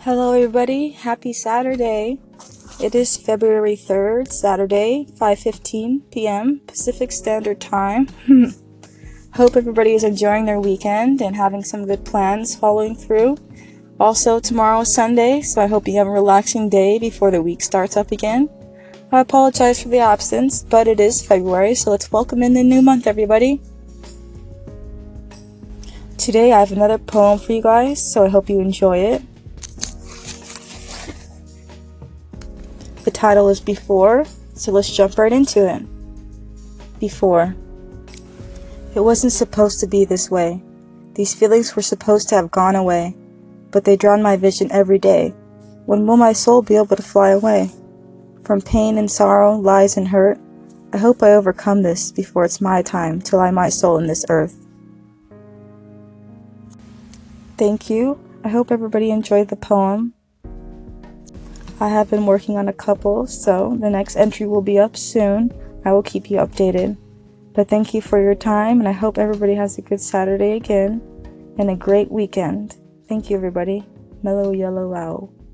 Hello everybody, happy Saturday. It is February 3rd, Saturday, 5:15 p.m. Pacific Standard Time. Hope everybody is enjoying their weekend and having some good plans following through. Also, tomorrow is Sunday, so I hope you have a relaxing day before the week starts up again. I apologize for the absence, but it is February, so let's welcome in the new month, everybody. Today I have another poem for you guys, so I hope you enjoy it. The title is Before, so let's jump right into it. Before. It wasn't supposed to be this way. These feelings were supposed to have gone away, but they drown my vision every day. When will my soul be able to fly away? From pain and sorrow, lies and hurt, I hope I overcome this before it's my time to lie my soul in this earth. Thank you. I hope everybody enjoyed the poem. I have been working on a couple, so the next entry will be up soon. I will keep you updated. But thank you for your time, and I hope everybody has a good Saturday again, and a great weekend. Thank you, everybody. Mellow Yellow Wow.